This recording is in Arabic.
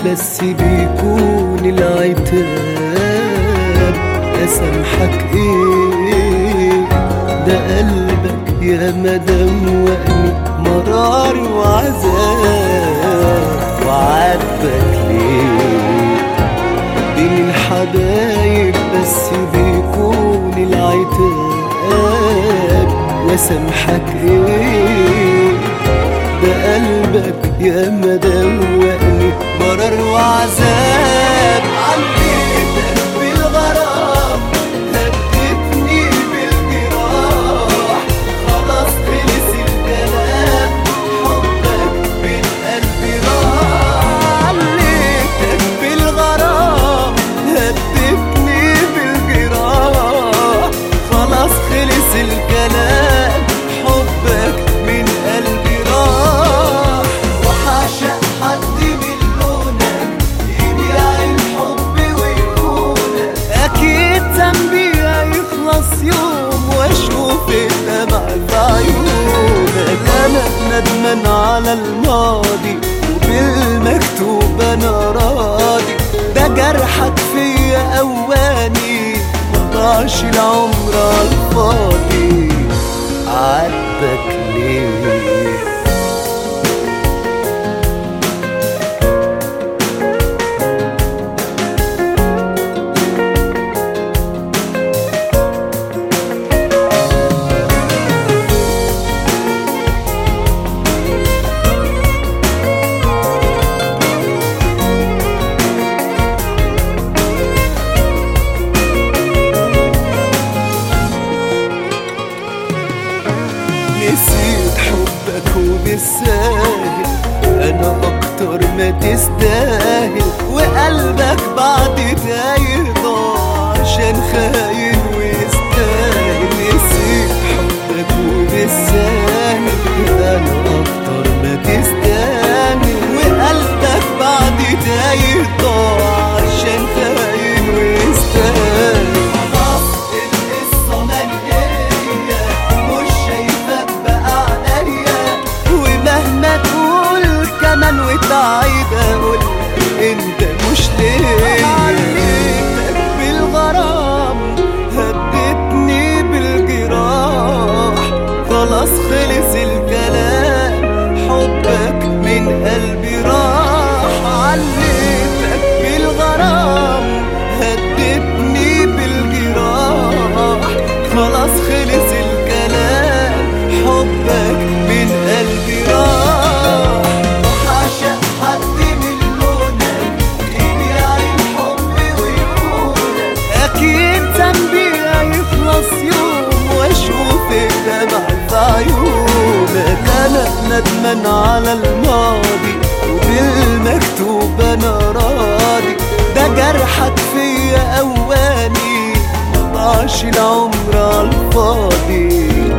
بس بيكون العتاب أسامحك إيه؟ ده قلبك يا مدوقني مرار وعذاب، وعاتبك ليه؟ بين الحبايب بس بيكون العتاب واسامحك ايه؟ ده قلبك يا مدوقني مرار وعذاب. عليتك بالغرام هدتني بالجراح، خلاص خلص الكلام حبك من قلبي راح. عليتك بالغرام هدتني بالجراح، خلاص خلص الكلام حبك من قلبي راح. وحاشق حد من لونك يبيع الحب ويخونك، اكيد ذنبي هيخلص يوم واشوف الدمع في عيونك. انا ندمان على الماضي وبالمكتوب انا راضي، ده جرحك فيا اواني مضاعش العمر عالفاضي. عاتبك ليه؟ نسيت حبك وبالساهل انا اكتر ما تستاهل، وقلبك بعد تايه ضاع عشان خاين ويستاهل. نسيت حبك وبالساهل انا اكتر ما تستاهل، وقلبك بعد تايه ضاع عشان خاين ويستاهل. وتعيد اقول انت مش ليه. عليتك بالغرام هدتني بالجراح، خلاص خلص الكلام حبك من قلبي راح. عليتك بالغرام هدتني بالجراح، خلاص خلص الكلام حبك من قلبي راح. عيونك انا ندمان على الماضي وبالمكتوب انا راضي، ده جرحك فيا اواني مضاعش العمر عالفاضي.